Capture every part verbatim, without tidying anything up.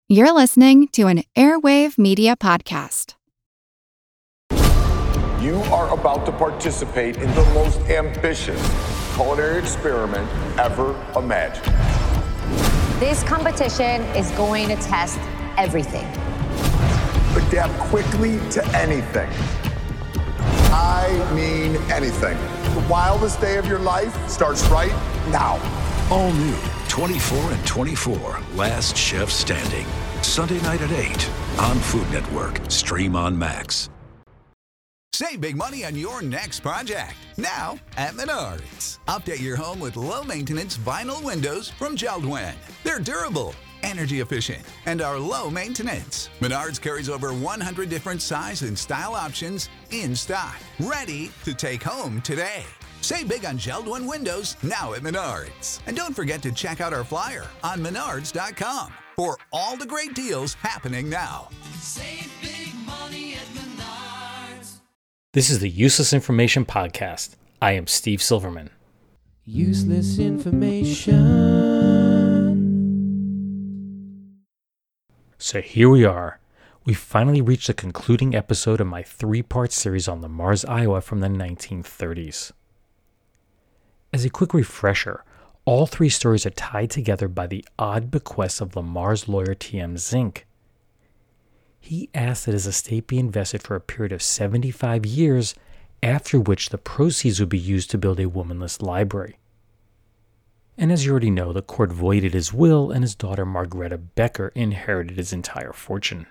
You're listening to an Airwave Media Podcast. You are about to participate in the most ambitious culinary experiment ever imagined. This competition is going to test everything. Adapt quickly to anything. I mean anything. The wildest day of your life starts right now. All new, twenty-four and twenty-four, Last Chef Standing. Sunday night at eight on Food Network. Stream on Max. Save big money on your next project, now at Menards. Update your home with low-maintenance vinyl windows from JELD-WEN. They're durable, energy efficient, and are low maintenance. Menards carries over one hundred different size and style options in stock, ready to take home today. Save big on JELD-WEN windows now at Menards. And don't forget to check out our flyer on menards dot com for all the great deals happening now. Save big money at Menards. This is the Useless Information Podcast. I am Steve Silverman. Useless information. So here we are. We finally reached the concluding episode of my three-part series on Mars, Iowa from the nineteen thirties. As a quick refresher, all three stories are tied together by the odd bequest of Lamar's lawyer T M Zink. He asked that his estate be invested for a period of seventy-five years, after which the proceeds would be used to build a womanless library. And as you already know, the court voided his will and his daughter Margareta Becker inherited his entire fortune.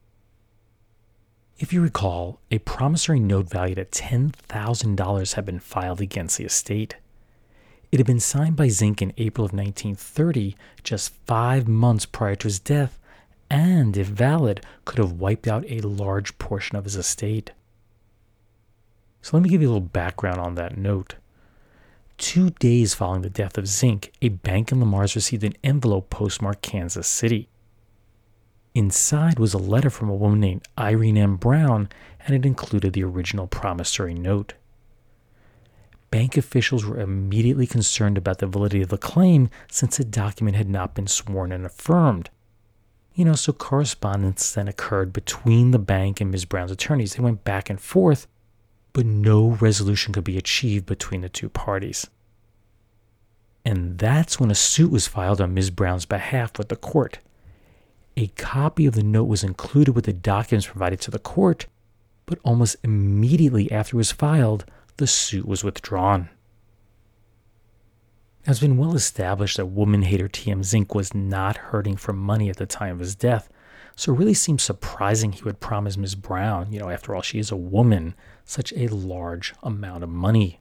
If you recall, a promissory note valued at ten thousand dollars had been filed against the estate. It had been signed by Zink in April of nineteen thirty, just five months prior to his death, and, if valid, could have wiped out a large portion of his estate. So let me give you a little background on that note. Two days following the death of Zink, a bank in Lamar's received an envelope postmarked Kansas City. Inside was a letter from a woman named Irene M. Brown, and it included the original promissory note. Bank officials were immediately concerned about the validity of the claim since the document had not been sworn and affirmed. You know, so correspondence then occurred between the bank and Miz Brown's attorneys. They went back and forth, but no resolution could be achieved between the two parties. And that's when a suit was filed on Miz Brown's behalf with the court. A copy of the note was included with the documents provided to the court, but almost immediately after it was filed, the suit was withdrawn. It's been well established that woman hater T M Zink was not hurting for money at the time of his death, so it really seems surprising he would promise Miz Brown, you know, after all, she is a woman, such a large amount of money.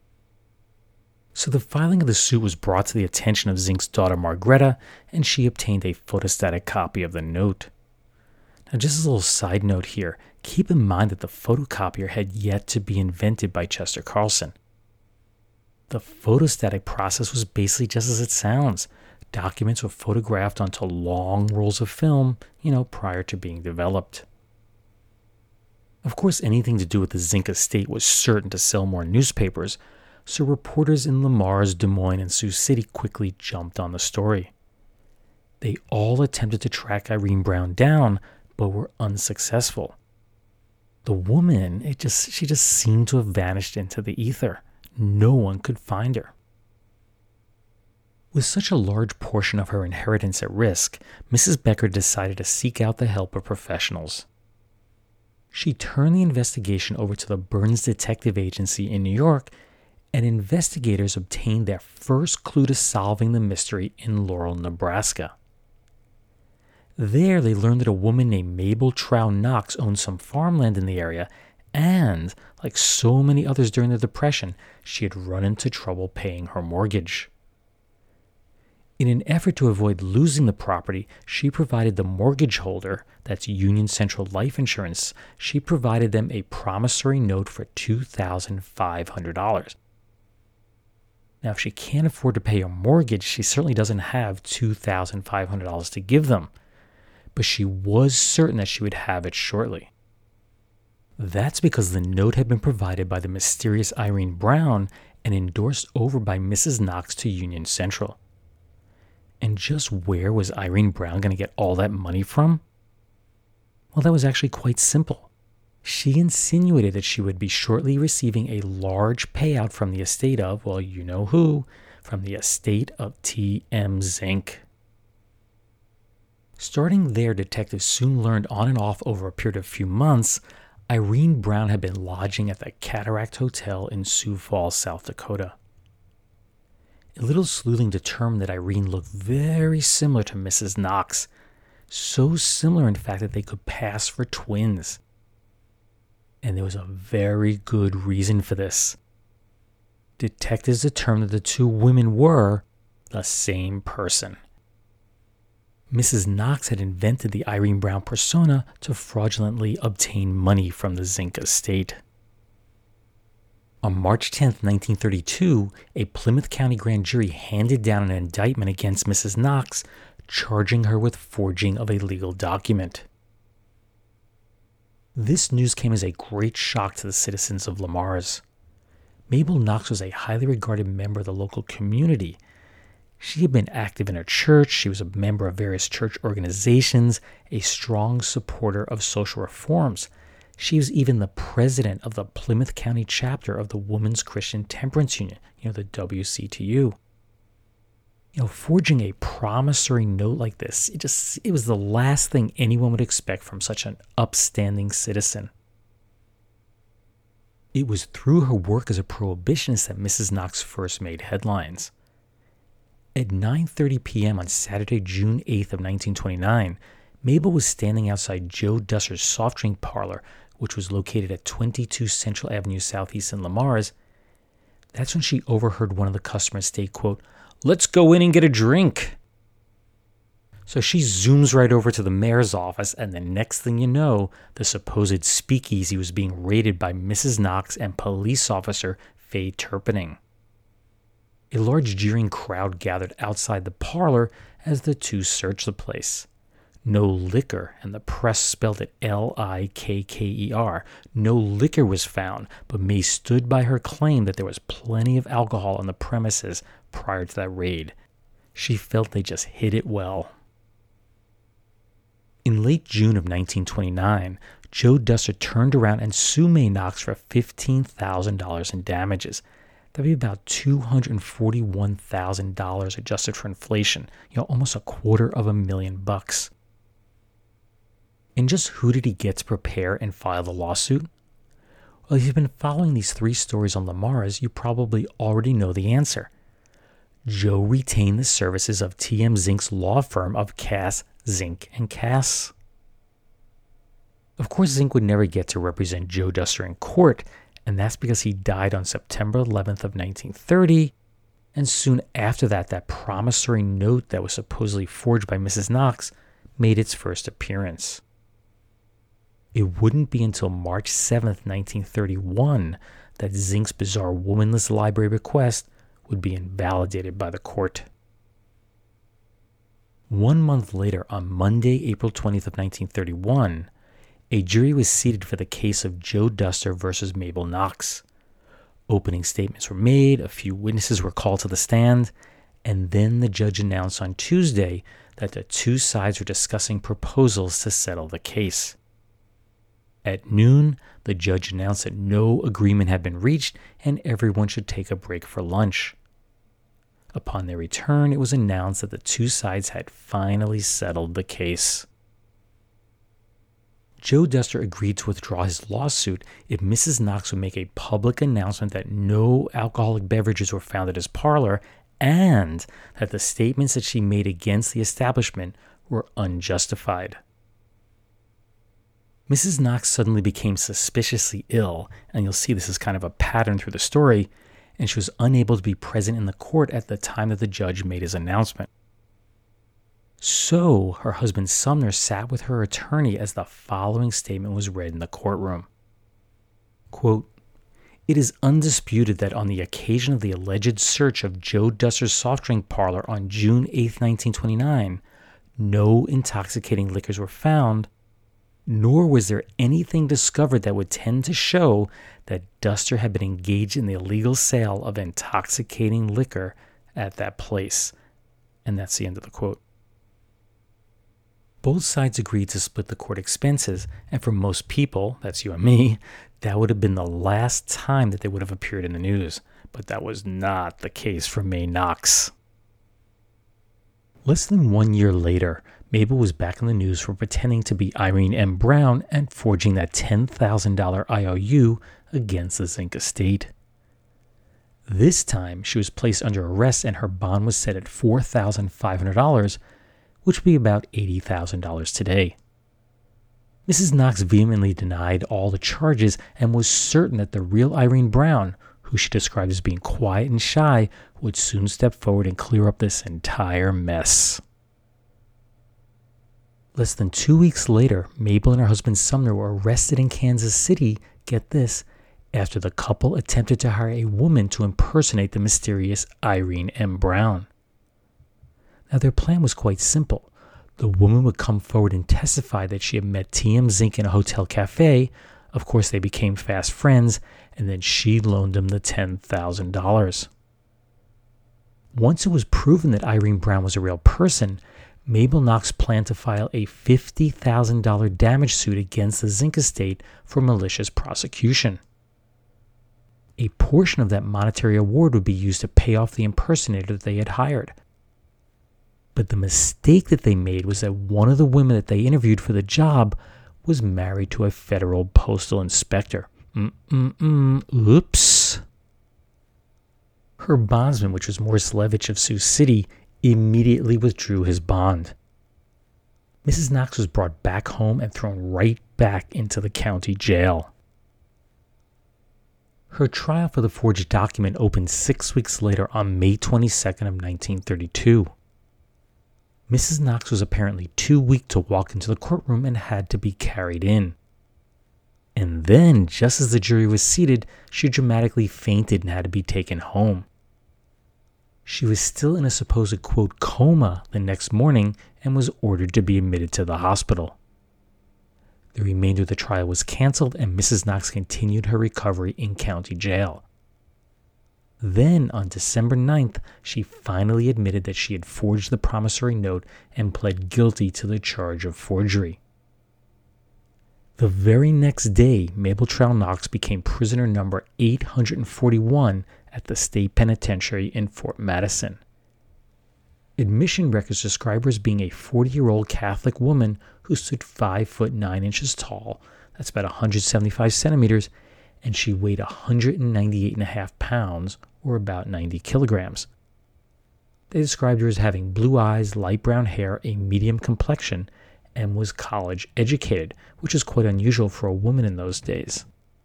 So the filing of the suit was brought to the attention of Zink's daughter Margareta, and she obtained a photostatic copy of the note. Now, just as a little side note here, keep in mind that the photocopier had yet to be invented by Chester Carlson. The photostatic process was basically just as it sounds. Documents were photographed onto long rolls of film, you know, prior to being developed. Of course, anything to do with the Zink estate was certain to sell more newspapers, so reporters in Lamar's, Des Moines, and Sioux City quickly jumped on the story. They all attempted to track Irene Brown down, but were unsuccessful. The woman, it just she just seemed to have vanished into the ether. No one could find her. With such a large portion of her inheritance at risk, Missus Becker decided to seek out the help of professionals. She turned the investigation over to the Burns Detective Agency in New York, and investigators obtained their first clue to solving the mystery in Laurel, Nebraska. There, they learned that a woman named Mabel Trow Knox owned some farmland in the area, and, like so many others during the Depression, she had run into trouble paying her mortgage. In an effort to avoid losing the property, she provided the mortgage holder, that's Union Central Life Insurance, she provided them a promissory note for two thousand five hundred dollars. Now, if she can't afford to pay her mortgage, she certainly doesn't have two thousand five hundred dollars to give them. But she was certain that she would have it shortly. That's because the note had been provided by the mysterious Irene Brown and endorsed over by Missus Knox to Union Central. And just where was Irene Brown going to get all that money from? Well, that was actually quite simple. She insinuated that she would be shortly receiving a large payout from the estate of, well, you know who, from the estate of T M Zink. Starting there, detectives soon learned on and off over a period of a few months, Irene Brown had been lodging at the Cataract Hotel in Sioux Falls, South Dakota. A little sleuthing determined that Irene looked very similar to Missus Knox, so similar in fact that they could pass for twins. And there was a very good reason for this. Detectives determined that the two women were the same person. Missus Knox had invented the Irene Brown persona to fraudulently obtain money from the Zink estate. On March tenth, nineteen thirty-two, a Plymouth County grand jury handed down an indictment against Missus Knox, charging her with forging of a legal document. This news came as a great shock to the citizens of Le Mars. Mabel Knox was a highly regarded member of the local community. She had been active in her church, she was a member of various church organizations, a strong supporter of social reforms. She was even the president of the Plymouth County chapter of the Women's Christian Temperance Union, you know, the W C T U. You know, forging a promissory note like this, it just it was the last thing anyone would expect from such an upstanding citizen. It was through her work as a prohibitionist that Missus Knox first made headlines. At nine thirty p.m. on Saturday, June eighth of nineteen twenty-nine, Mabel was standing outside Joe Dusser's soft drink parlor, which was located at twenty-two Central Avenue Southeast in Le Mars. That's when she overheard one of the customers state, quote, "Let's go in and get a drink." So she zooms right over to the mayor's office, and the next thing you know, the supposed speakeasy was being raided by Missus Knox and police officer Faye Turpening. A large jeering crowd gathered outside the parlor as the two searched the place. No liquor, and the press spelled it L I K K E R. No liquor was found, but May stood by her claim that there was plenty of alcohol on the premises prior to that raid. She felt they just hid it well. In late June of nineteen twenty-nine, Joe Dusser turned around and sued May Knox for fifteen thousand dollars in damages. That'd be about two hundred forty-one thousand dollars adjusted for inflation, you know, almost a quarter of a million bucks. And just who did he get to prepare and file the lawsuit? Well, if you've been following these three stories on Le Mars, you probably already know the answer. Joe retained the services of T M Zink's law firm of Cass, Zink, and Cass. Of course, Zink would never get to represent Joe Dusser in court, and that's because he died on September eleventh of nineteen thirty, and soon after that, that promissory note that was supposedly forged by Missus Knox made its first appearance. It wouldn't be until March seventh, nineteen thirty-one, that Zink's bizarre womanless library request would be invalidated by the court. One month later, on Monday, April twentieth of nineteen thirty-one, a jury was seated for the case of Joe Dusser versus Mabel Knox. Opening statements were made, a few witnesses were called to the stand, and then the judge announced on Tuesday that the two sides were discussing proposals to settle the case. At noon, the judge announced that no agreement had been reached and everyone should take a break for lunch. Upon their return, it was announced that the two sides had finally settled the case. Joe Dusser agreed to withdraw his lawsuit if Missus Knox would make a public announcement that no alcoholic beverages were found at his parlor and that the statements that she made against the establishment were unjustified. Missus Knox suddenly became suspiciously ill, and you'll see this is kind of a pattern through the story, and she was unable to be present in the court at the time that the judge made his announcement. So, her husband Sumner sat with her attorney as the following statement was read in the courtroom. Quote, "It is undisputed that on the occasion of the alleged search of Joe Dusser's soft drink parlor on June eighth, nineteen twenty-nine, no intoxicating liquors were found, nor was there anything discovered that would tend to show that Dusser had been engaged in the illegal sale of intoxicating liquor at that place." And that's the end of the quote. Both sides agreed to split the court expenses, and for most people, that's you and me, that would have been the last time that they would have appeared in the news. But that was not the case for Mae Knox. Less than one year later, Mabel was back in the news for pretending to be Irene M. Brown and forging that ten thousand dollars I O U against the Zink estate. This time, she was placed under arrest and her bond was set at four thousand five hundred dollars, which would be about eighty thousand dollars today. Missus Knox vehemently denied all the charges and was certain that the real Irene Brown, who she described as being quiet and shy, would soon step forward and clear up this entire mess. Less than two weeks later, Mabel and her husband Sumner were arrested in Kansas City, get this, after the couple attempted to hire a woman to impersonate the mysterious Irene M. Brown. Now, their plan was quite simple. The woman would come forward and testify that she had met T M Zink in a hotel cafe. Of course, they became fast friends, and then she loaned him the ten thousand dollars. Once it was proven that Irene Brown was a real person, Mabel Knox planned to file a fifty thousand dollars damage suit against the Zink estate for malicious prosecution. A portion of that monetary award would be used to pay off the impersonator that they had hired. But the mistake that they made was that one of the women that they interviewed for the job was married to a federal postal inspector. Mm-mm-mm. Oops. Her bondsman, which was Morris Levitch of Sioux City, immediately withdrew his bond. Missus Knox was brought back home and thrown right back into the county jail. Her trial for the forged document opened six weeks later on May twenty-second of nineteen thirty-two. Missus Knox was apparently too weak to walk into the courtroom and had to be carried in. And then, just as the jury was seated, she dramatically fainted and had to be taken home. She was still in a supposed, quote, coma the next morning and was ordered to be admitted to the hospital. The remainder of the trial was canceled and Missus Knox continued her recovery in county jail. Then, on December ninth, she finally admitted that she had forged the promissory note and pled guilty to the charge of forgery. The very next day, Mabel Trail Knox became prisoner number eight hundred forty-one at the state penitentiary in Fort Madison. Admission records describe her as being a forty-year-old Catholic woman who stood five foot nine inches tall, that's about one hundred seventy-five centimeters, and she weighed one hundred ninety-eight and a half pounds, or about ninety kilograms. They described her as having blue eyes, light brown hair, a medium complexion, and was college educated, which is quite unusual for a woman in those days.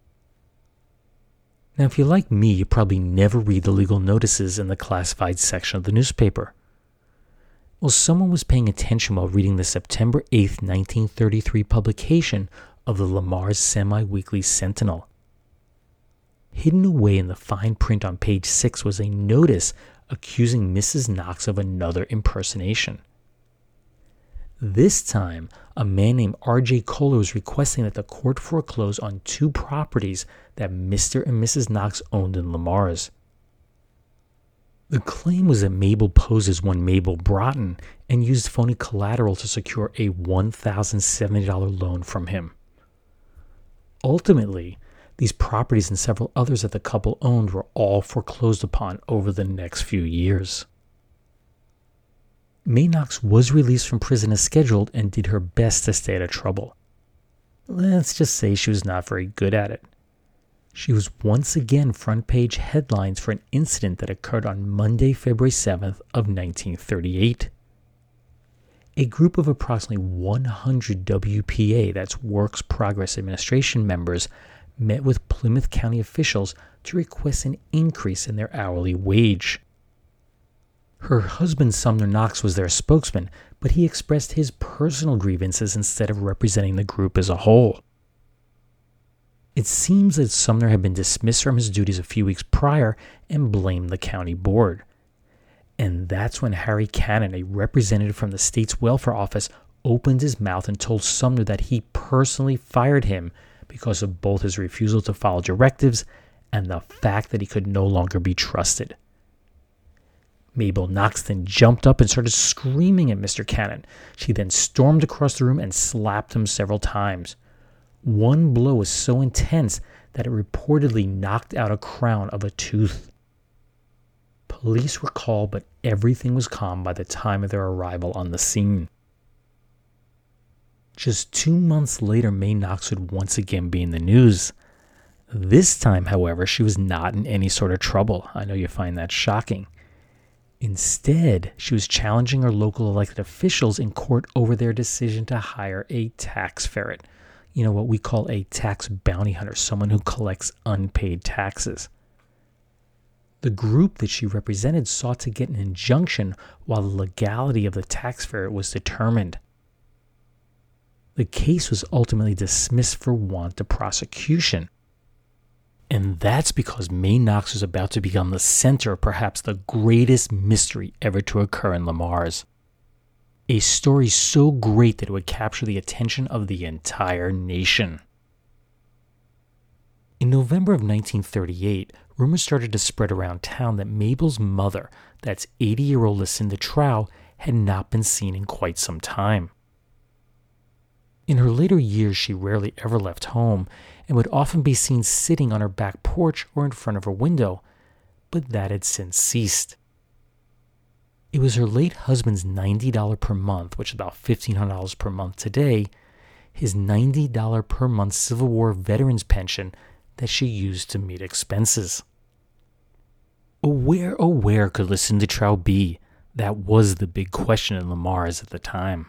Now, if you're like me, you probably never read the legal notices in the classified section of the newspaper. Well, someone was paying attention while reading the September eighth, nineteen thirty-three publication of the Lamar's Semi-Weekly Sentinel. Hidden away in the fine print on page six was a notice accusing Missus Knox of another impersonation. This time, a man named R J Kohler was requesting that the court foreclose on two properties that Mister and Missus Knox owned in Lamar's. The claim was that Mabel posed as one Mabel Broughton and used phony collateral to secure a one thousand seventy dollars loan from him. Ultimately, these properties and several others that the couple owned were all foreclosed upon over the next few years. Mae Knox was released from prison as scheduled and did her best to stay out of trouble. Let's just say she was not very good at it. She was once again front page headlines for an incident that occurred on Monday, February seventh of nineteen thirty-eight. A group of approximately one hundred W P A, that's Works Progress Administration members, met with Plymouth County officials to request an increase in their hourly wage. Her husband Sumner Knox was their spokesman, but he expressed his personal grievances instead of representing the group as a whole. It seems that Sumner had been dismissed from his duties a few weeks prior and blamed the county board. And that's when Harry Cannon, a representative from the state's welfare office, opened his mouth and told Sumner that he personally fired him because of both his refusal to follow directives and the fact that he could no longer be trusted. Mabel Knox then jumped up and started screaming at Mister Cannon. She then stormed across the room and slapped him several times. One blow was so intense that it reportedly knocked out a crown of a tooth. Police were called, but everything was calm by the time of their arrival on the scene. Just two months later, Mae Knox would once again be in the news. This time, however, she was not in any sort of trouble. I know you find that shocking. Instead, she was challenging her local elected officials in court over their decision to hire a tax ferret. You know, what we call a tax bounty hunter, someone who collects unpaid taxes. The group that she represented sought to get an injunction while the legality of the tax ferret was determined. The case was ultimately dismissed for want of prosecution. And that's because Mae Knox was about to become the center of perhaps the greatest mystery ever to occur in Lamar's. A story so great that it would capture the attention of the entire nation. In November of nineteen thirty-eight, rumors started to spread around town that Mabel's mother, that's eighty-year-old Lucinda Trow, had not been seen in quite some time. In her later years, she rarely ever left home and would often be seen sitting on her back porch or in front of her window, but that had since ceased. It was her late husband's ninety dollars per month, which is about fifteen hundred dollars per month today, his ninety dollars per month Civil War veterans pension that she used to meet expenses. Where, oh where could Lucinda Trow be? That was the big question in Lamar's at the time.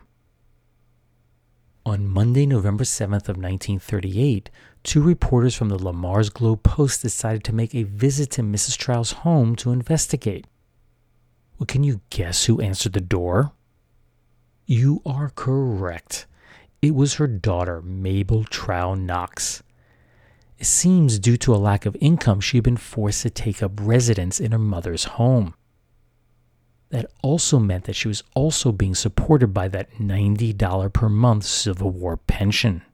On Monday, November seventh of nineteen thirty-eight, two reporters from the Lamar's Globe-Post decided to make a visit to Missus Trow's home to investigate. Well, can you guess who answered the door? You are correct. It was her daughter, Mabel Trow Knox. It seems due to a lack of income, she had been forced to take up residence in her mother's home. That also meant that she was also being supported by that ninety dollars per month Civil War pension.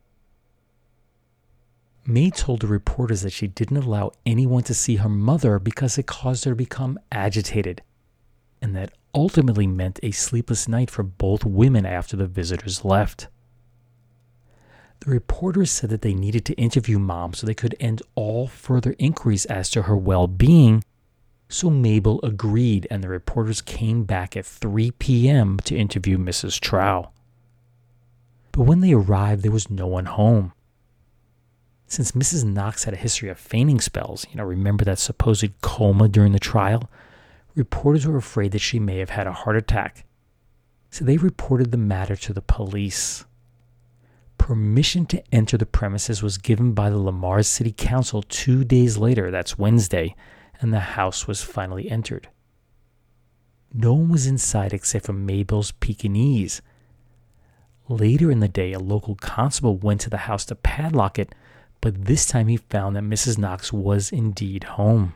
Mae told the reporters that she didn't allow anyone to see her mother because it caused her to become agitated, and that ultimately meant a sleepless night for both women after the visitors left. The reporters said that they needed to interview Mom so they could end all further inquiries as to her well-being. So Mabel agreed, and the reporters came back at three p.m. to interview Missus Trow. But when they arrived, there was no one home. Since Missus Knox had a history of fainting spells, you know, remember that supposed coma during the trial, reporters were afraid that she may have had a heart attack. So they reported the matter to the police. Permission to enter the premises was given by the Lamar's City Council two days later, that's Wednesday, and the house was finally entered. No one was inside except for Mabel's Pekingese. Later in the day, a local constable went to the house to padlock it, but this time he found that Missus Knox was indeed home.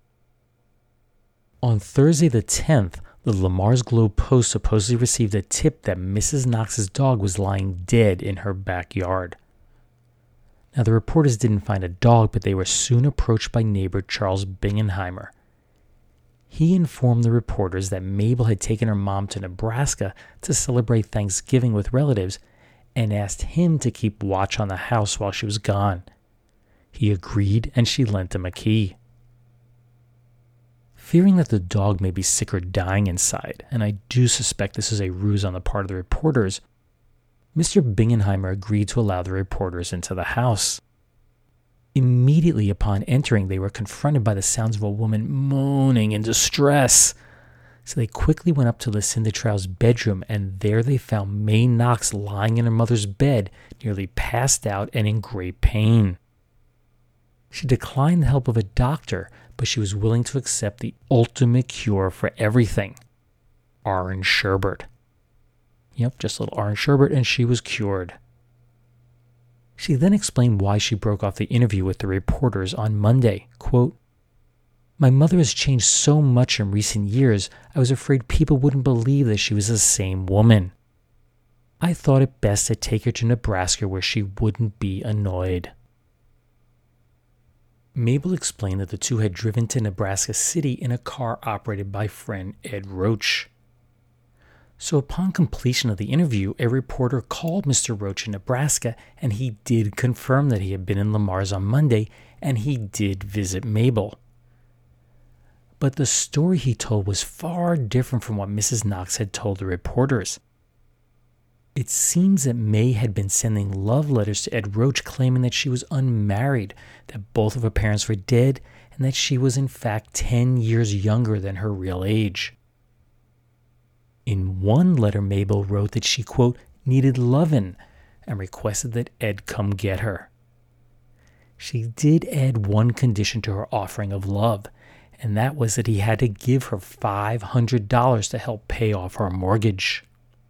On Thursday the tenth, the Lamar's Globe-Post supposedly received a tip that Missus Knox's dog was lying dead in her backyard. Now, the reporters didn't find a dog, but they were soon approached by neighbor Charles Bingenheimer. He informed the reporters that Mabel had taken her mom to Nebraska to celebrate Thanksgiving with relatives and asked him to keep watch on the house while she was gone. He agreed, and she lent him a key. Fearing that the dog may be sick or dying inside, and I do suspect this is a ruse on the part of the reporters, Mister Bingenheimer agreed to allow the reporters into the house. Immediately upon entering, they were confronted by the sounds of a woman moaning in distress. So they quickly went up to Lucinda Trow's bedroom, and there they found Mae Knox lying in her mother's bed, nearly passed out and in great pain. She declined the help of a doctor, but she was willing to accept the ultimate cure for everything: orange sherbet. Yep, just a little orange sherbet, and she was cured. She then explained why she broke off the interview with the reporters on Monday. Quote, "My mother has changed so much in recent years, I was afraid people wouldn't believe that she was the same woman. I thought it best to take her to Nebraska where she wouldn't be annoyed." Mabel explained that the two had driven to Nebraska City in a car operated by friend Ed Roach. So upon completion of the interview, a reporter called Mister Roach in Nebraska, and he did confirm that he had been in Le Mars on Monday, and he did visit Mabel. But the story he told was far different from what Missus Knox had told the reporters. It seems that May had been sending love letters to Ed Roach claiming that she was unmarried, that both of her parents were dead, and that she was in fact ten years younger than her real age. In one letter, Mabel wrote that she, quote, needed lovin', and requested that Ed come get her. She did add one condition to her offering of love, and that was that he had to give her five hundred dollars to help pay off her mortgage.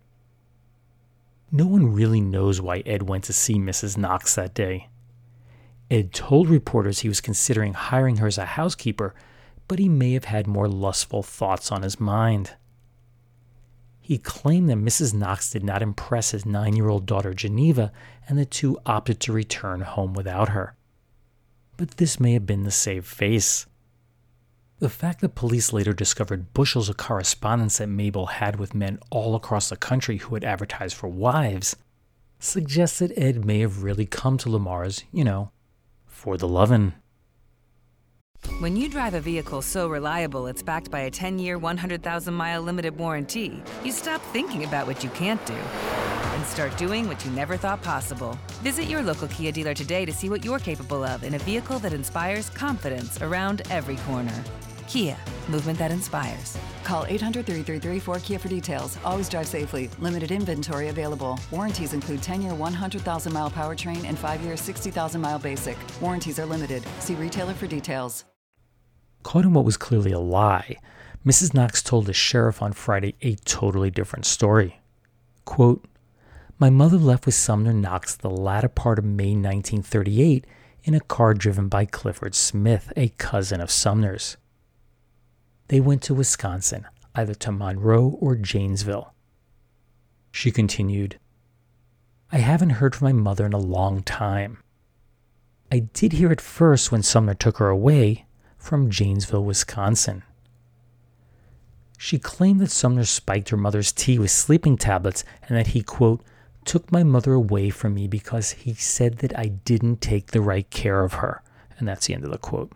No one really knows why Ed went to see Missus Knox that day. Ed told reporters he was considering hiring her as a housekeeper, but he may have had more lustful thoughts on his mind. He claimed that Missus Knox did not impress his nine-year-old daughter Geneva, and the two opted to return home without her. But this may have been to save face. The fact that police later discovered bushels of correspondence that Mabel had with men all across the country who had advertised for wives suggests that Ed may have really come to Le Mars, you know, for the lovin'. When you drive a vehicle so reliable it's backed by a ten-year, one hundred thousand mile limited warranty, you stop thinking about what you can't do and start doing what you never thought possible. Visit your local Kia dealer today to see what you're capable of in a vehicle that inspires confidence around every corner. Kia, movement that inspires. Call eight hundred, three three three, four Kia for details. Always drive safely. Limited inventory available. Warranties include ten-year, one hundred thousand mile powertrain and five-year, sixty thousand mile basic. Warranties are limited. See retailer for details. Caught in what was clearly a lie, Missus Knox told the sheriff on Friday a totally different story. Quote, my mother left with Sumner Knox the latter part of May nineteen thirty-eight in a car driven by Clifford Smith, a cousin of Sumner's. They went to Wisconsin, either to Monroe or Janesville. She continued, I haven't heard from my mother in a long time. I did hear it first when Sumner took her away from Janesville, Wisconsin. She claimed that Sumner spiked her mother's tea with sleeping tablets and that he, quote, took my mother away from me because he said that I didn't take the right care of her. And that's the end of the quote.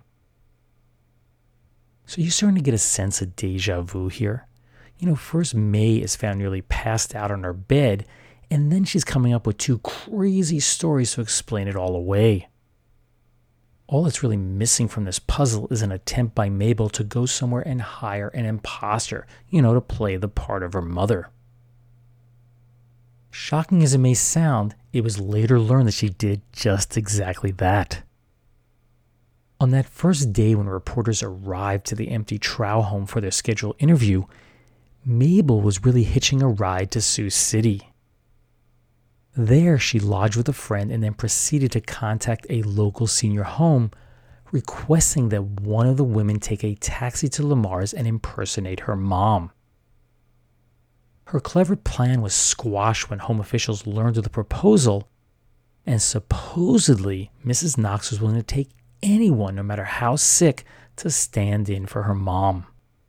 So you're starting to get a sense of deja vu here. You know, first May is found nearly passed out on her bed, and then she's coming up with two crazy stories to explain it all away. All that's really missing from this puzzle is an attempt by Mabel to go somewhere and hire an imposter, you know, to play the part of her mother. Shocking as it may sound, it was later learned that she did just exactly that. On that first day when reporters arrived to the empty Trow home for their scheduled interview, Mabel was really hitching a ride to Sioux City. There, she lodged with a friend and then proceeded to contact a local senior home, requesting that one of the women take a taxi to Le Mars and impersonate her mom. Her clever plan was squashed when home officials learned of the proposal, and supposedly Missus Knox was willing to take anyone, no matter how sick, to stand in for her mom.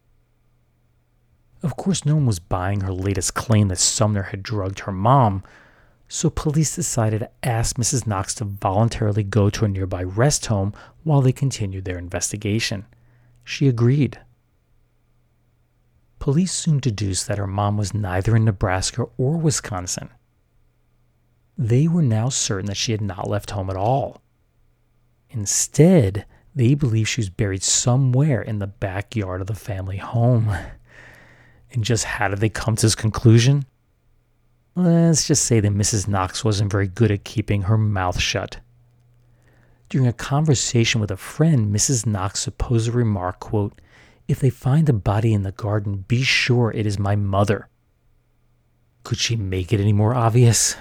Of course, no one was buying her latest claim that Sumner had drugged her mom, so police decided to ask Missus Knox to voluntarily go to a nearby rest home while they continued their investigation. She agreed. Police soon deduced that her mom was neither in Nebraska or Wisconsin. They were now certain that she had not left home at all. Instead, they believed she was buried somewhere in the backyard of the family home. And just how did they come to this conclusion? Let's just say that Missus Knox wasn't very good at keeping her mouth shut. During a conversation with a friend, Missus Knox supposedly remarked, quote, if they find a body in the garden, be sure it is my mother. Could she make it any more obvious?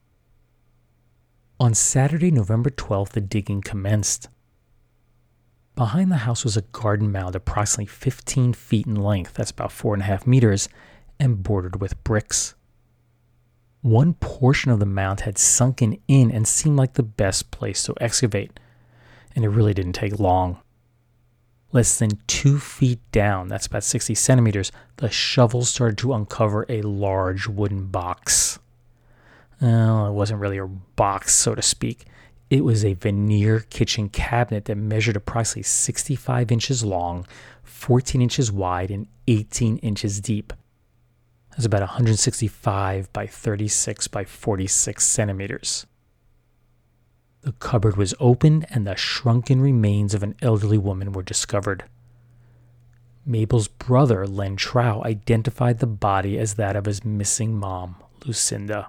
On Saturday, November twelfth, the digging commenced. Behind the house was a garden mound approximately fifteen feet in length, that's about four and a half meters, and bordered with bricks. One portion of the mound had sunken in and seemed like the best place to excavate. and it really didn't take long. Less than two feet down, that's about sixty centimeters, the shovel started to uncover a large wooden box. Well, it wasn't really a box, so to speak. It was a veneer kitchen cabinet that measured approximately sixty-five inches long, fourteen inches wide, and eighteen inches deep. That's about one hundred sixty-five by thirty-six by forty-six centimeters. The cupboard was opened and the shrunken remains of an elderly woman were discovered. Mabel's brother, Len Trow, identified the body as that of his missing mom, Lucinda.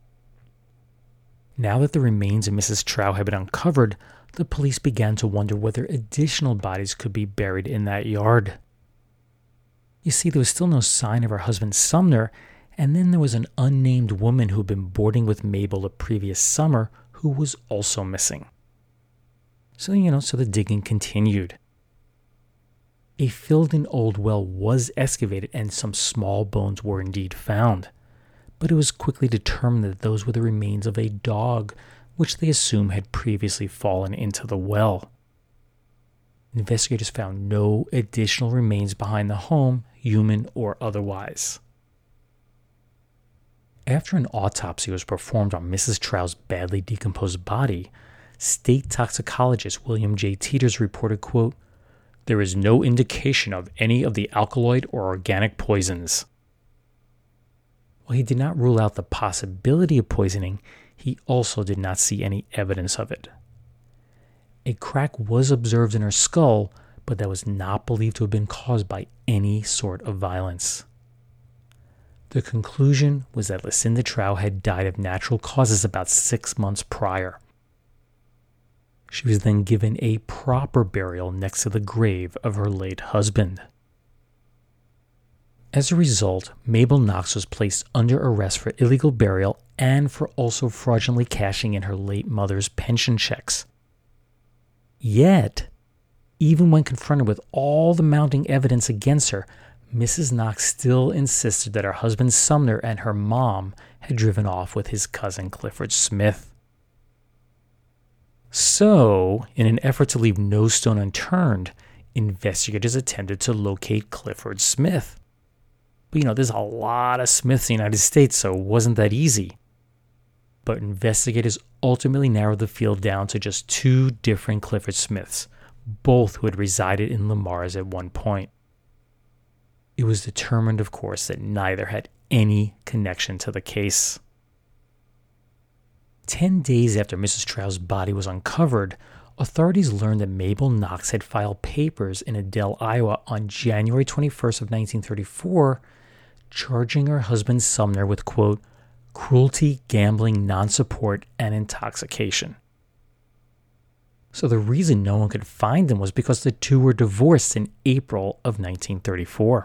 Now that the remains of Missus Trow had been uncovered, the police began to wonder whether additional bodies could be buried in that yard. You see, there was still no sign of her husband Sumner, and then there was an unnamed woman who had been boarding with Mabel the previous summer who was also missing. So, you know, so the digging continued. A filled-in old well was excavated and some small bones were indeed found, but it was quickly determined that those were the remains of a dog, which they assumed had previously fallen into the well. Investigators found no additional remains behind the home, human or otherwise. After an autopsy was performed on Missus Trow's badly decomposed body, state toxicologist William J. Teeters reported, quote, "There is no indication of any of the alkaloid or organic poisons." While he did not rule out the possibility of poisoning, he also did not see any evidence of it. A crack was observed in her skull, but that was not believed to have been caused by any sort of violence. The conclusion was that Lucinda Trow had died of natural causes about six months prior. She was then given a proper burial next to the grave of her late husband. As a result, Mabel Knox was placed under arrest for illegal burial and for also fraudulently cashing in her late mother's pension checks. Yet, even when confronted with all the mounting evidence against her, Missus Knox still insisted that her husband Sumner and her mom had driven off with his cousin Clifford Smith. So, in an effort to leave no stone unturned, investigators attempted to locate Clifford Smith. But you know, there's a lot of Smiths in the United States, so it wasn't that easy. But investigators ultimately narrowed the field down to just two different Clifford Smiths, both who had resided in Le Mars at one point. It was determined, of course, that neither had any connection to the case. Ten days after Missus Trow's body was uncovered, authorities learned that Mabel Knox had filed papers in Adel, Iowa on January twenty-first of nineteen thirty-four, charging her husband Sumner with, quote, cruelty, gambling, non-support, and intoxication. So the reason no one could find them was because the two were divorced in April of nineteen thirty-four.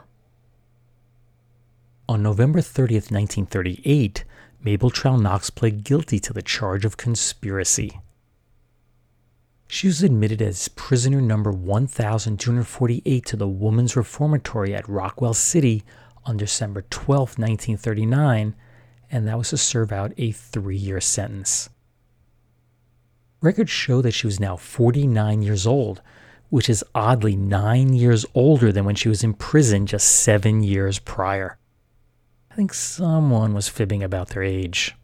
On November thirtieth, nineteen thirty-eight, Mabel Trow Knox pled guilty to the charge of conspiracy. She was admitted as prisoner number one thousand two hundred forty-eight to the Women's Reformatory at Rockwell City on December twelfth, nineteen thirty-nine, and that was to serve out a three-year sentence. Records show that she was now forty-nine years old, which is oddly nine years older than when she was in prison just seven years prior. I think someone was fibbing about their age.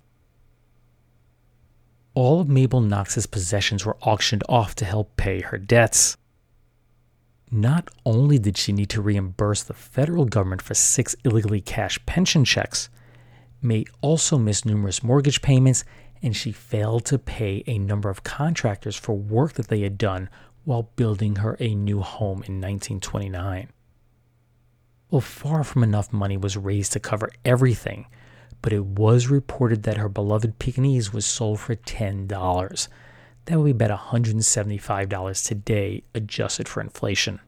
All of Mabel Knox's possessions were auctioned off to help pay her debts. Not only did she need to reimburse the federal government for six illegally cashed pension checks, May also missed numerous mortgage payments, and she failed to pay a number of contractors for work that they had done while building her a new home in nineteen twenty-nine. Well, far from enough money was raised to cover everything, but it was reported that her beloved Pekingese was sold for ten dollars. That would be about one hundred seventy-five dollars today, adjusted for inflation.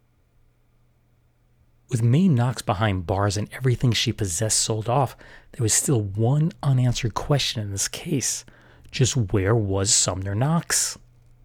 With May Knox behind bars and everything she possessed sold off, there was still one unanswered question in this case. Just where was Sumner Knox?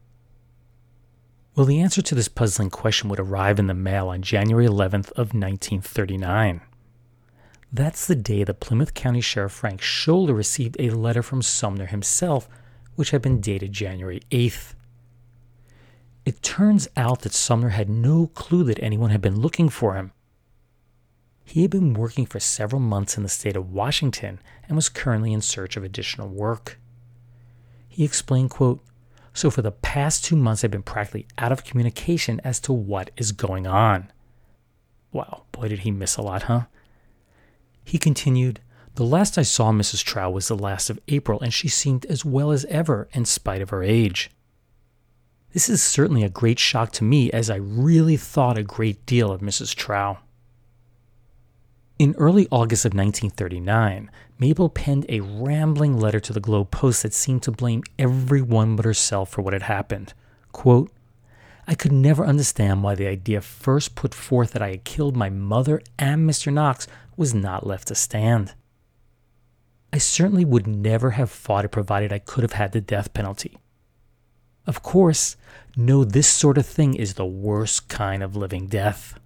Well, the answer to this puzzling question would arrive in the mail on January eleventh of nineteen thirty-nine. That's the day that Plymouth County Sheriff Frank Scholler received a letter from Sumner himself, which had been dated January eighth. It turns out that Sumner had no clue that anyone had been looking for him. He had been working for several months in the state of Washington and was currently in search of additional work. He explained, quote, "So for the past two months I've been practically out of communication as to what is going on." Wow, boy did he miss a lot, huh? He continued, "The last I saw Missus Trow was the last of April, and she seemed as well as ever in spite of her age. This is certainly a great shock to me, as I really thought a great deal of Missus Trow." In early August of nineteen thirty-nine, Mabel penned a rambling letter to the Globe Post that seemed to blame everyone but herself for what had happened. Quote, "I could never understand why the idea first put forth that I had killed my mother and Mister Knox was not left to stand. I certainly would never have fought it provided I could have had the death penalty. Of course, no, this sort of thing is the worst kind of living death."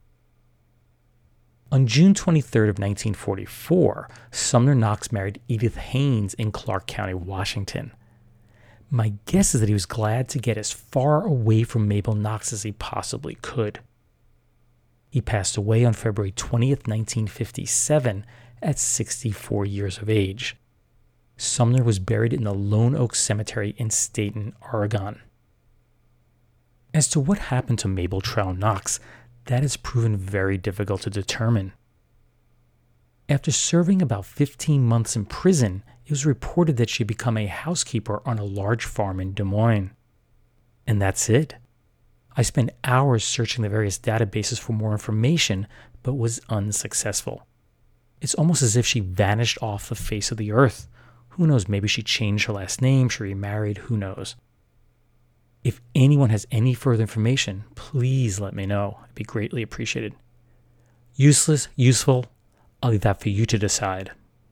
On June twenty-third of nineteen forty-four, Sumner Knox married Edith Haynes in Clark County, Washington. My guess is that he was glad to get as far away from Mabel Knox as he possibly could. He passed away on February twentieth, nineteen fifty-seven, at sixty-four years of age. Sumner was buried in the Lone Oak Cemetery in Staten, Oregon. As to what happened to Mabel Trow Knox, that has proven very difficult to determine. After serving about fifteen months in prison, it was reported that she had become a housekeeper on a large farm in Des Moines. And that's it. I spent hours searching the various databases for more information, but was unsuccessful. It's almost as if she vanished off the face of the earth. Who knows, maybe she changed her last name, she remarried, who knows. If anyone has any further information, please let me know. It'd be greatly appreciated. Useless, useful, I'll leave that for you to decide.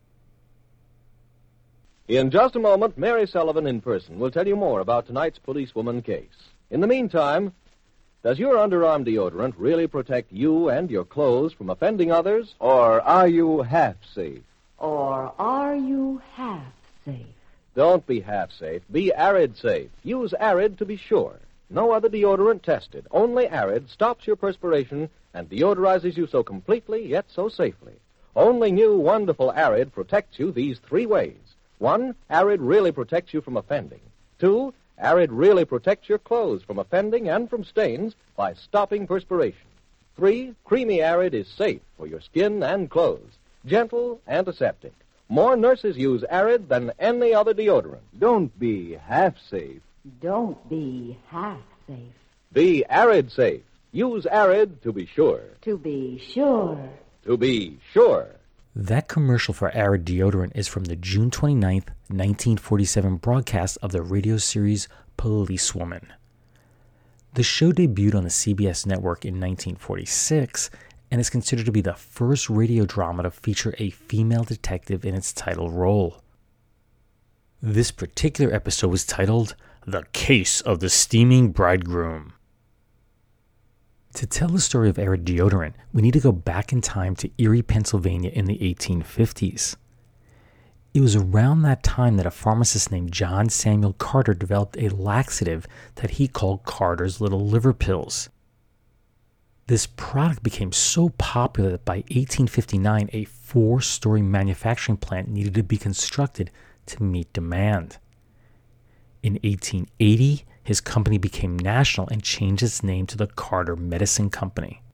In just a moment, Mary Sullivan in person will tell you more about tonight's policewoman case. In the meantime, does your underarm deodorant really protect you and your clothes from offending others? Or are you half safe? Or are you half safe? Don't be half safe. Be Arid safe. Use Arid to be sure. No other deodorant tested. Only Arid stops your perspiration and deodorizes you so completely yet so safely. Only new wonderful Arid protects you these three ways. One, Arid really protects you from offending. Two, Arid really protects your clothes from offending and from stains by stopping perspiration. Three, Creamy Arid is safe for your skin and clothes. Gentle, antiseptic. More nurses use Arid than any other deodorant. Don't be half safe. Don't be half safe. Be Arid safe. Use Arid to be sure. To be sure. To be sure. That commercial for Arid deodorant is from the June twenty-ninth, nineteen forty-seven broadcast of the radio series Policewoman. The show debuted on the C B S network in nineteen forty-six and is considered to be the first radio drama to feature a female detective in its title role. This particular episode was titled The Case of the Steaming Bridegroom. To tell the story of Arid deodorant, we need to go back in time to Erie, Pennsylvania in the eighteen fifties. It was around that time that a pharmacist named John Samuel Carter developed a laxative that he called Carter's Little Liver Pills. This product became so popular that by eighteen fifty-nine, a four-story manufacturing plant needed to be constructed to meet demand. In eighteen eighty, his company became national and changed its name to the Carter Medicine Company.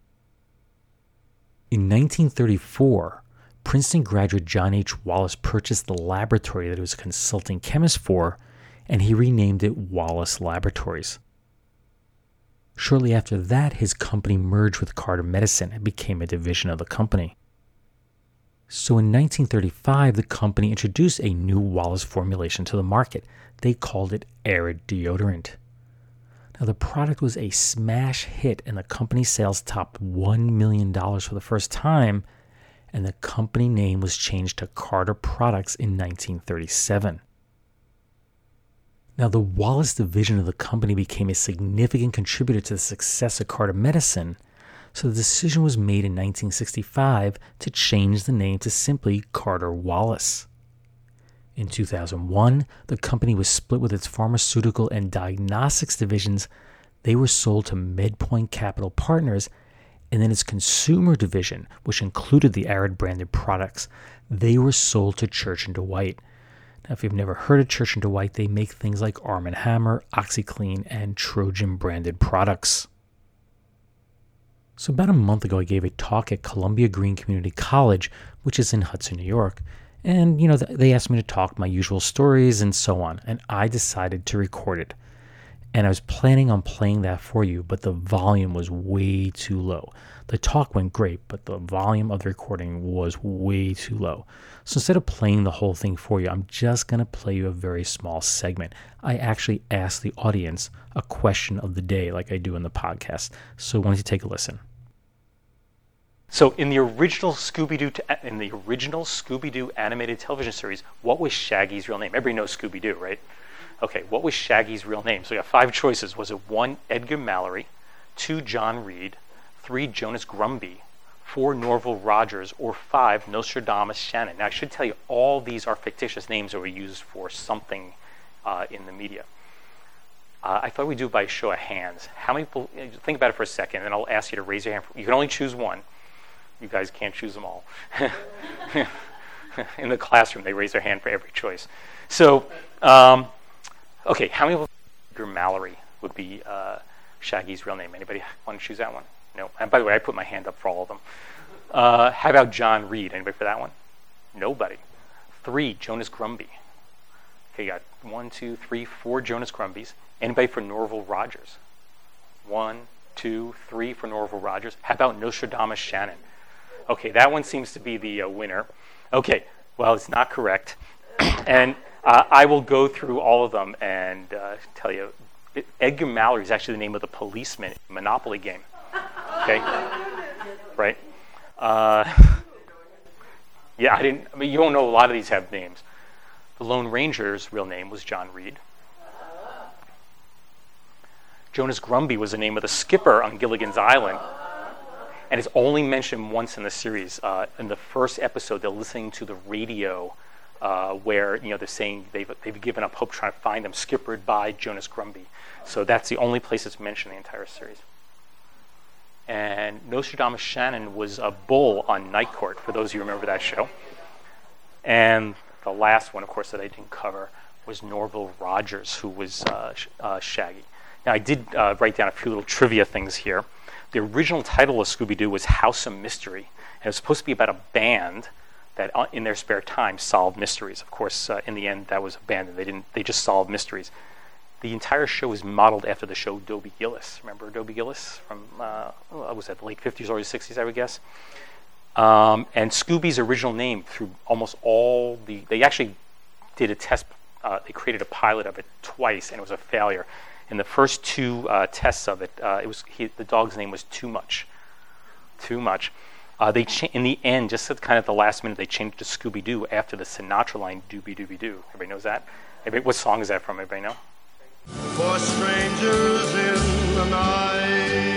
In nineteen thirty-four, Princeton graduate John H. Wallace purchased the laboratory that he was a consulting chemist for, and he renamed it Wallace Laboratories. Shortly after that, his company merged with Carter Medicine and became a division of the company. So in nineteen thirty-five, the company introduced a new Wallace formulation to the market. They called it Arid deodorant. Now, the product was a smash hit, and the company's sales topped one million dollars for the first time, and the company name was changed to Carter Products in nineteen thirty-seven. Now, the Wallace division of the company became a significant contributor to the success of Carter Medicine, so the decision was made in nineteen sixty-five to change the name to simply Carter Wallace. In two thousand one, the company was split with its pharmaceutical and diagnostics divisions They were sold to MedPoint Capital Partners, and then its consumer division, which included the Arid branded products, they were sold to Church and Dwight. Now, if you've never heard of Church and Dwight, they make things like Arm and Hammer, OxyClean, and Trojan branded products. So about a month ago, I gave a talk at Columbia Green Community College, which is in Hudson, New York. And, you know, they asked me to talk my usual stories and so on, and I decided to record it. And I was planning on playing that for you, but the volume was way too low. The talk went great, but the volume of the recording was way too low. So instead of playing the whole thing for you, I'm just going to play you a very small segment. I actually asked the audience a question of the day like I do in the podcast. So why don't you take a listen? So in the original Scooby-Doo in the original Scooby-Doo animated television series, what was Shaggy's real name? Everybody knows Scooby-Doo, right? Okay, what was Shaggy's real name? So we got five choices. Was it one, Edgar Mallory, two, John Reed, three, Jonas Grumby, four, Norval Rogers, or five, Nostradamus Shannon? Now, I should tell you, all these are fictitious names that were used for something uh, in the media. Uh, I thought we'd do it by a show of hands. How many people, think about it for a second, and I'll ask you to raise your hand. You can only choose one. You guys can't choose them all. In the classroom, they raise their hand for every choice. So, um, okay, how many people think Edgar Mallory would be uh, Shaggy's real name? Anybody want to choose that one? No. And by the way, I put my hand up for all of them. Uh, how about John Reed? Anybody for that one? Nobody. Three, Jonas Grumby. Okay, you got one, two, three, four Jonas Grumbys. Anybody for Norval Rogers? One, two, three for Norval Rogers. How about Nostradamus Shannon? Okay, that one seems to be the uh, winner. Okay, well, it's not correct. and uh, I will go through all of them and uh, tell you. Edgar Mallory is actually the name of the policeman in the Monopoly game. Okay? Right? Uh, yeah, I didn't, I mean, you don't know a lot of these have names. The Lone Ranger's real name was John Reed. Jonas Grumby was the name of the skipper on Gilligan's Island. And it's only mentioned once in the series. Uh, in the first episode, they're listening to the radio uh, where, you know, they're saying they've, they've given up hope trying to find them, skippered by Jonas Grumby. So that's the only place it's mentioned in the entire series. And Nostradamus Shannon was a bull on Night Court, for those of you who remember that show. And the last one, of course, that I didn't cover was Norval Rogers, who was uh, uh, Shaggy. Now, I did uh, write down a few little trivia things here. The original title of Scooby-Doo was House of Mystery, and it was supposed to be about a band that, uh, in their spare time, solved mysteries. Of course, uh, in the end, that was abandoned. They didn't. They just solved mysteries. The entire show is modeled after the show Dobie Gillis. Remember Dobie Gillis from uh, what was that, the late fifties, early sixties, I would guess. Um, and Scooby's original name, through almost all the, they actually did a test. Uh, they created a pilot of it twice, and it was a failure. In the first two uh, tests of it, uh, it was he, the dog's name was Too Much. Too Much. Uh, they cha- in the end, just at kind of the last minute, they changed to Scooby Doo after the Sinatra line "Doobie Doobie Doo." Everybody knows that. Everybody, what song is that from? Everybody know? For strangers in the night,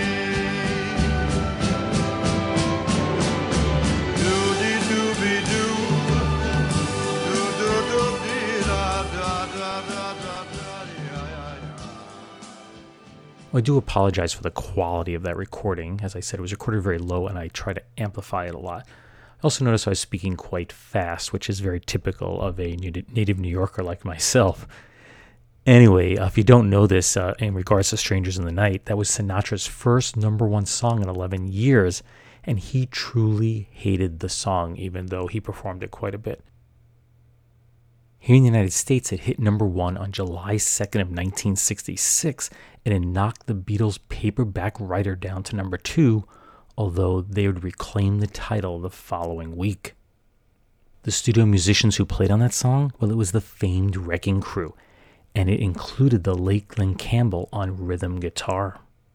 doody doobie doo, doo doo doo dee da da da da da da ya ya. Well, I do apologize for the quality of that recording. As I said, it was recorded very low, and I try to amplify it a lot. I also noticed I was speaking quite fast, which is very typical of a native New Yorker like myself. Anyway, uh, if you don't know this, uh, in regards to Strangers in the Night, that was Sinatra's first number one song in eleven years, and he truly hated the song, even though he performed it quite a bit. Here in the United States, it hit number one on July second of nineteen sixty-six, and it knocked the Beatles' Paperback Writer down to number two, although they would reclaim the title the following week. The studio musicians who played on that song, well, it was the famed Wrecking Crew, and it included the late Glen Campbell on rhythm guitar.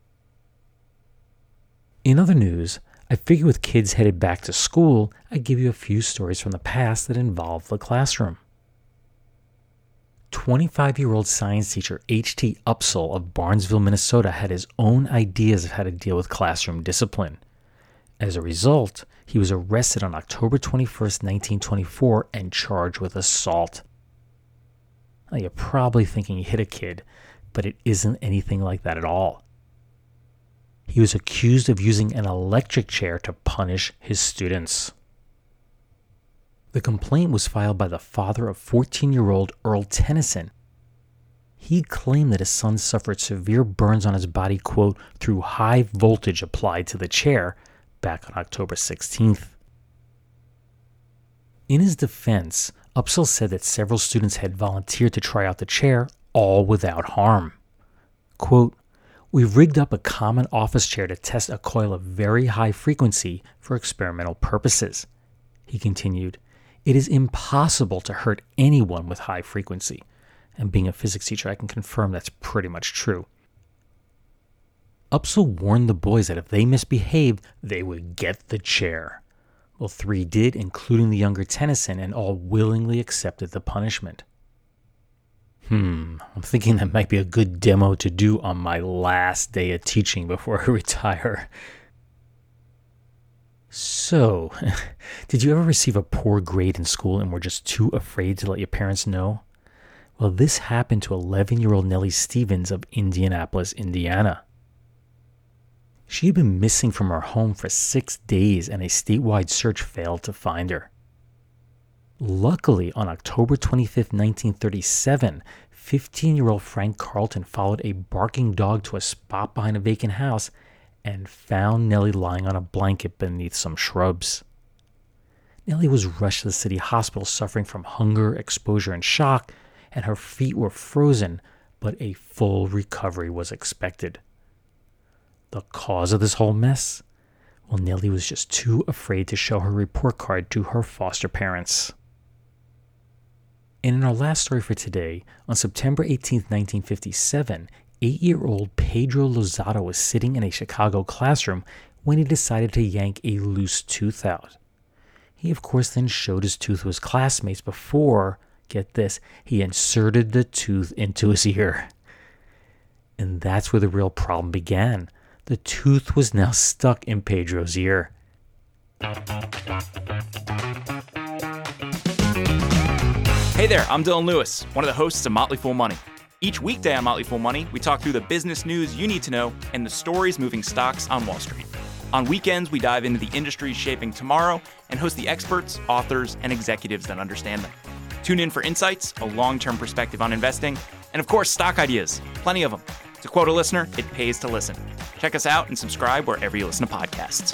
In other news, I figured with kids headed back to school, I'd give you a few stories from the past that involve the classroom. twenty-five-year-old science teacher H T Upsall of Barnesville, Minnesota had his own ideas of how to deal with classroom discipline. As a result, he was arrested on October twenty-first, nineteen twenty-four and charged with assault. Now, you're probably thinking you hit a kid, but it isn't anything like that at all. He was accused of using an electric chair to punish his students. The complaint was filed by the father of fourteen-year-old Earl Tennyson. He claimed that his son suffered severe burns on his body, quote, through high voltage applied to the chair back on October sixteenth. In his defense, Upsall said that several students had volunteered to try out the chair, all without harm. Quote, "We've rigged up a common office chair to test a coil of very high frequency for experimental purposes." He continued, "It is impossible to hurt anyone with high frequency." And being a physics teacher, I can confirm that's pretty much true. Upsall warned the boys that if they misbehaved, they would get the chair. Well, three did, including the younger Tennyson, and all willingly accepted the punishment. Hmm, I'm thinking that might be a good demo to do on my last day of teaching before I retire. So, did you ever receive a poor grade in school and were just too afraid to let your parents know? Well, this happened to eleven-year-old Nellie Stevens of Indianapolis, Indiana. She had been missing from her home for six days, and a statewide search failed to find her. Luckily, on October twenty-fifth, nineteen thirty-seven, fifteen-year-old Frank Carlton followed a barking dog to a spot behind a vacant house and found Nellie lying on a blanket beneath some shrubs. Nellie was rushed to the city hospital suffering from hunger, exposure, and shock, and her feet were frozen, but a full recovery was expected. The cause of this whole mess? Well, Nellie was just too afraid to show her report card to her foster parents. And in our last story for today, on September eighteenth, nineteen fifty-seven, eight-year-old Pedro Lozado was sitting in a Chicago classroom when he decided to yank a loose tooth out. He, of course, then showed his tooth to his classmates before, get this, he inserted the tooth into his ear. And that's where the real problem began. The tooth was now stuck in Pedro's ear. Hey there, I'm Dylan Lewis, one of the hosts of Motley Fool Money. Each weekday on Motley Fool Money, we talk through the business news you need to know and the stories moving stocks on Wall Street. On weekends, we dive into the industries shaping tomorrow and host the experts, authors, and executives that understand them. Tune in for insights, a long-term perspective on investing, and of course, stock ideas. Plenty of them. To quote a listener, it pays to listen. Check us out and subscribe wherever you listen to podcasts.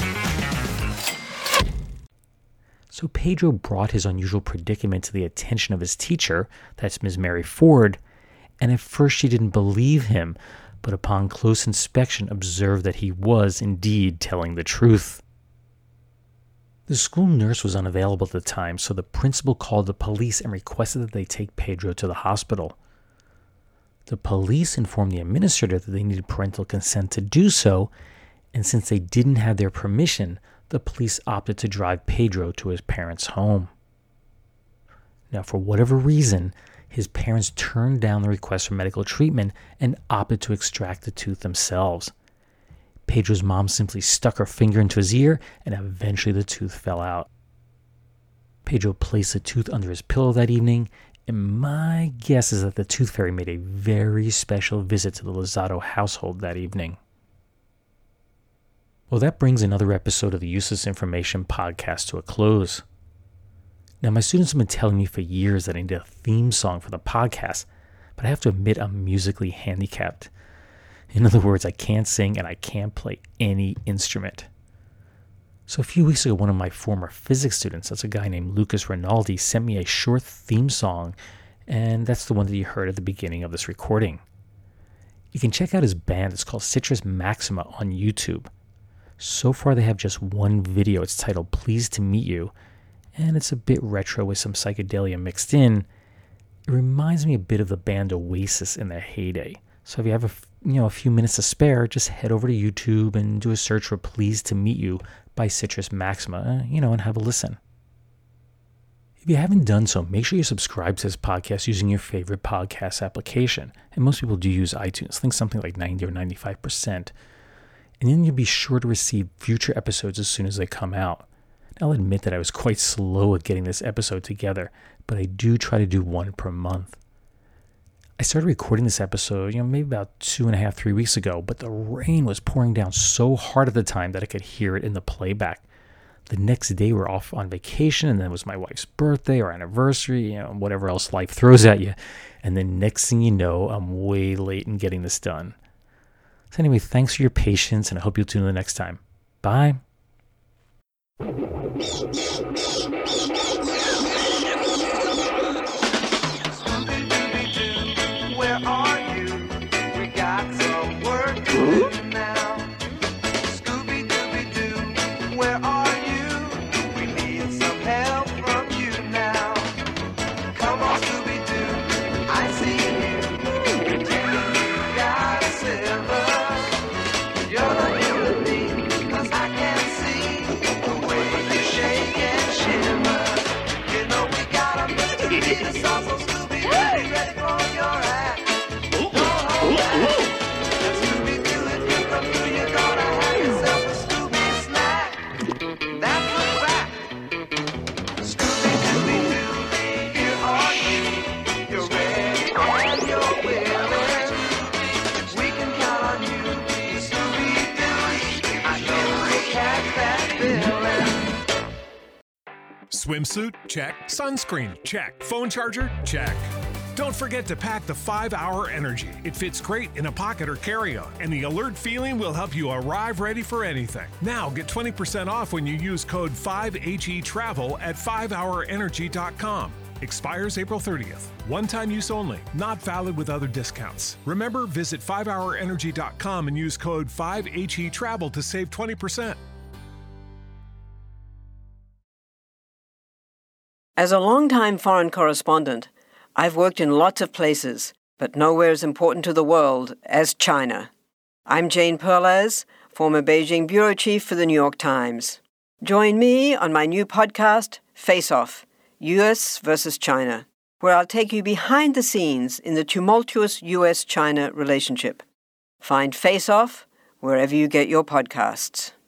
So Pedro brought his unusual predicament to the attention of his teacher, that's Miz Mary Ford, and at first she didn't believe him, but upon close inspection observed that he was indeed telling the truth. The school nurse was unavailable at the time, so the principal called the police and requested that they take Pedro to the hospital. The police informed the administrator that they needed parental consent to do so, and since they didn't have their permission, the police opted to drive Pedro to his parents' home. Now, for whatever reason, his parents turned down the request for medical treatment and opted to extract the tooth themselves. Pedro's mom simply stuck her finger into his ear, and eventually the tooth fell out. Pedro placed the tooth under his pillow that evening, and my guess is that the tooth fairy made a very special visit to the Lozado household that evening. Well, that brings another episode of the Useless Information podcast to a close. Now, my students have been telling me for years that I need a theme song for the podcast, but I have to admit I'm musically handicapped. In other words, I can't sing and I can't play any instrument. So a few weeks ago, one of my former physics students, that's a guy named Lucas Rinaldi, sent me a short theme song, and that's the one that you heard at the beginning of this recording. You can check out his band. It's called Citrus Maxima on YouTube. So far, they have just one video. It's titled Pleased to Meet You, and it's a bit retro with some psychedelia mixed in. It reminds me a bit of the band Oasis in their heyday. So if you have a, you know, a few minutes to spare, just head over to YouTube and do a search for Pleased to Meet You by Citrus Maxima, you know, and have a listen. If you haven't done so, make sure you subscribe to this podcast using your favorite podcast application. And most people do use iTunes. I think something like ninety or ninety-five percent. And then you'll be sure to receive future episodes as soon as they come out. I'll admit that I was quite slow at getting this episode together, but I do try to do one per month. I started recording this episode, you know, maybe about two and a half, three weeks ago, but the rain was pouring down so hard at the time that I could hear it in the playback. The next day, we were off on vacation, and then it was my wife's birthday or anniversary, you know, whatever else life throws at you. And then next thing you know, I'm way late in getting this done. So anyway, thanks for your patience, and I hope you'll tune in the next time. Bye. Where are you? We got some work to do now. Scooby-Dooby-Doo, where are you? We need some help from you now. Come on, Scooby-Doo, I see you. Pretending you got silver. You're the enemy, 'cause I can't see the way you shake and shiver. You know we got a mystery to solve, so Scooby-Doo, be ready for your act. Swimsuit? Check. Sunscreen? Check. Phone charger? Check. Don't forget to pack the five hour Energy. It fits great in a pocket or carry-on, and the alert feeling will help you arrive ready for anything. Now get twenty percent off when you use code five H E Travel at five hour energy dot com. Expires April thirtieth. One-time use only. Not valid with other discounts. Remember, visit five hour energy dot com and use code five H E Travel to save twenty percent. As a longtime foreign correspondent, I've worked in lots of places, but nowhere as important to the world as China. I'm Jane Perlez, former Beijing bureau chief for the New York Times. Join me on my new podcast, Face Off, U S versus China, where I'll take you behind the scenes in the tumultuous U S China relationship. Find Face Off wherever you get your podcasts.